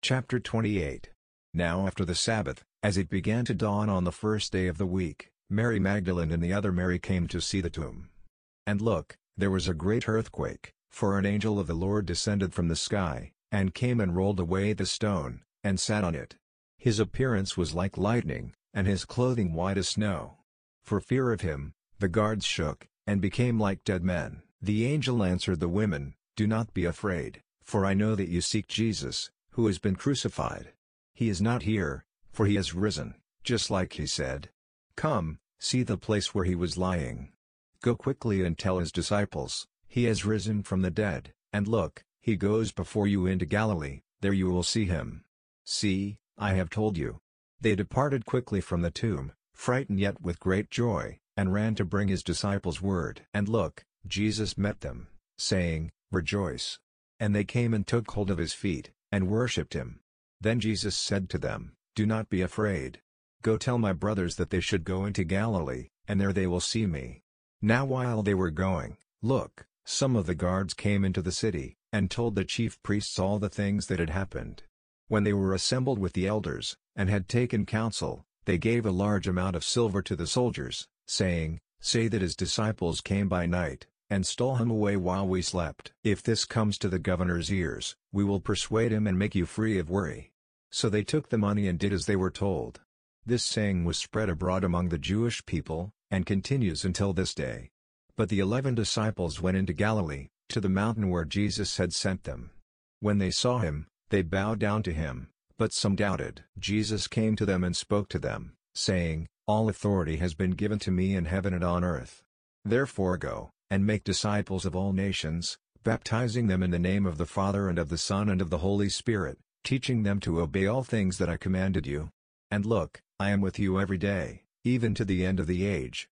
Chapter 28. Now after the Sabbath, as it began to dawn on the first day of the week, Mary Magdalene and the other Mary came to see the tomb. And look, there was a great earthquake, for an angel of the Lord descended from the sky, and came and rolled away the stone, and sat on it. His appearance was like lightning, and his clothing white as snow. For fear of him, the guards shook, and became like dead men. The angel answered the women, "Do not be afraid, for I know that you seek Jesus, who has been crucified. He is not here, for he has risen, just like he said. Come, see the place where he was lying. Go quickly and tell his disciples, he has risen from the dead, and look, he goes before you into Galilee, there you will see him. See, I have told you." They departed quickly from the tomb, frightened yet with great joy, and ran to bring his disciples word. And look, Jesus met them, saying, "Rejoice." And they came and took hold of his feet, and worshipped him. Then Jesus said to them, "Do not be afraid. Go tell my brothers that they should go into Galilee, and there they will see me." Now while they were going, look, some of the guards came into the city, and told the chief priests all the things that had happened. When they were assembled with the elders, and had taken counsel, they gave a large amount of silver to the soldiers, saying, "Say that his disciples came by night, and stole him away while we slept. If this comes to the governor's ears, we will persuade him and make you free of worry." So they took the money and did as they were told. This saying was spread abroad among the Jewish people, and continues until this day. But the 11 disciples went into Galilee, to the mountain where Jesus had sent them. When they saw him, they bowed down to him, but some doubted. Jesus came to them and spoke to them, saying, "All authority has been given to me in heaven and on earth. Therefore go, and make disciples of all nations, baptizing them in the name of the Father and of the Son and of the Holy Spirit, teaching them to obey all things that I commanded you. And look, I am with you every day, even to the end of the age."